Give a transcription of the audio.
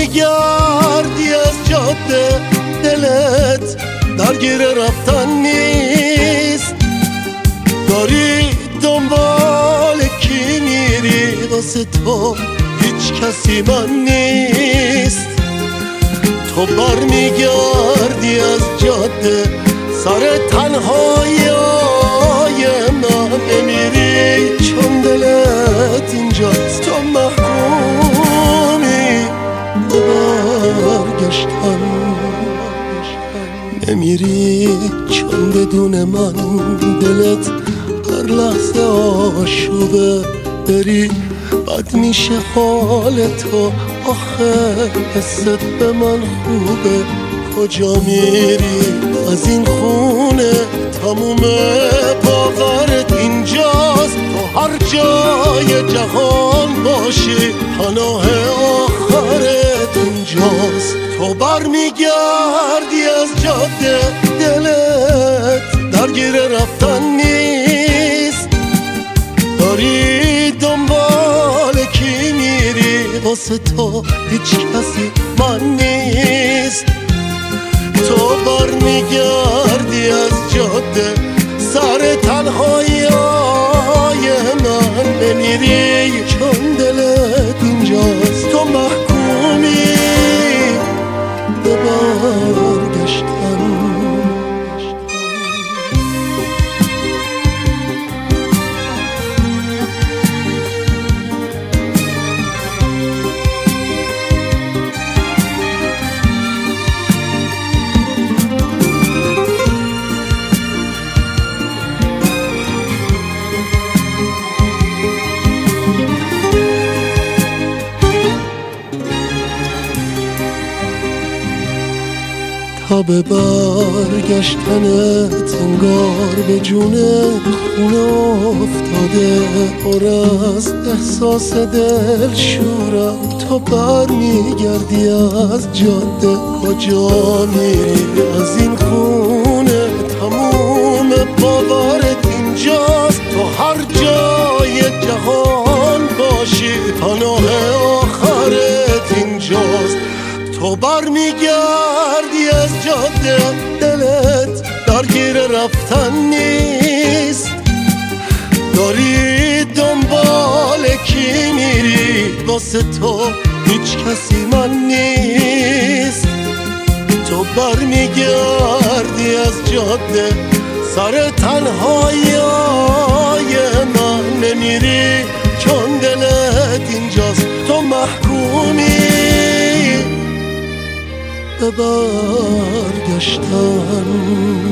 میگردی از جاده، دلت درگیر رفتن نیست. داری دنبال کی میری، واسه تو هیچ کسی من نیست. تو بر میگردی از جاده، سر تنهایی من نمیری، چون دلت اینجاست. تو محکومی به برگشتن نمیری، چون بدون من دلت هر لحظه آشوبه. بری بد میشه حال تو، آخه حست به من خوبه. کجا میری از این خونه، تموم باورت اینجاست. تو هر جای جهان باشی، پناه آخرت اینجاست. تو بر میگردی از جاده، دلت درگیر رفتن نیست. داری دنبال کی میری، واسه تو هیچ کسی من نیست. تو بر میگردی از جاده، سر تنهایی من نمیری، چون دلت اینجاست. تو محکومی به برگشتن. تا به برگشتنت انگار به جون خونه افتاده، پر از احساس دل شورم. تو بر میگردی از جاده، کجا میری از این خونه، تموم باورت اینجاست. تو هر جای جهان باشی، پناه آخرت اینجاست. تو بر میگردی از جاده، دلت درگیر رفتن نیست. داری دنبال کی میری، واسه تو هیچ کسی من نیست. تو بر میگردی از جاده، سر تنهایی من نمیری، چون دلت اینجاست. تو محکومی به برگشتن.